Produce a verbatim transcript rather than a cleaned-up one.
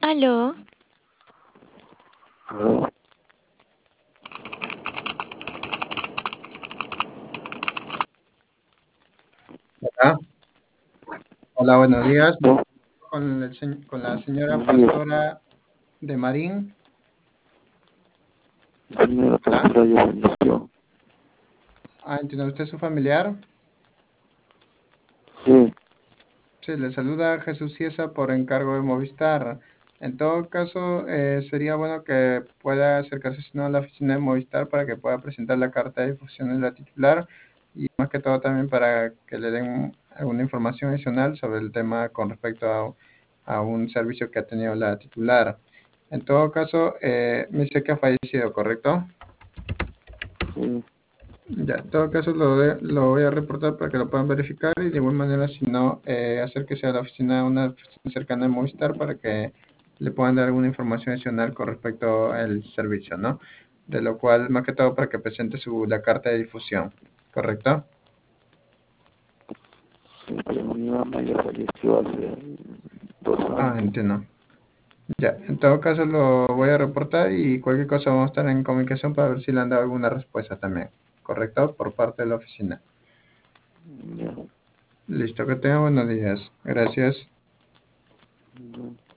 Aló, Aló, Hola, hola, buenos días. no, Con, el se- con la señora buenos días. Pastora de Marín. Señora ¿Ah? pastora, ya falleció. Ah, ¿entiende usted su familiar? Sí, Sí, le saluda Jesús Ciesa por encargo de Movistar. En todo caso, eh, sería bueno que pueda acercarse si no, a la oficina de Movistar para que pueda presentar la carta de difusión de la titular y más que todo también para que le den alguna información adicional sobre el tema con respecto a, a un servicio que ha tenido la titular. En todo caso, eh, me dice que ha fallecido, ¿correcto? sí, Ya, en todo caso lo, de- lo voy a reportar para que lo puedan verificar y de igual manera si no, eh, acérquese a la oficina, una oficina cercana de Movistar para que le puedan dar alguna información adicional con respecto al servicio, ¿no? De lo cual, más que todo para que presente su, la carta de difusión, ¿correcto? sí, pero mi mamá ya falleció hace dos Ah, años. entiendo. Ya, en todo caso lo voy a reportar y cualquier cosa vamos a estar en comunicación para ver si le han dado alguna respuesta también, ¿correcto? Por parte de la oficina. Ya, Listo, que tenga buenos días. Gracias. ya.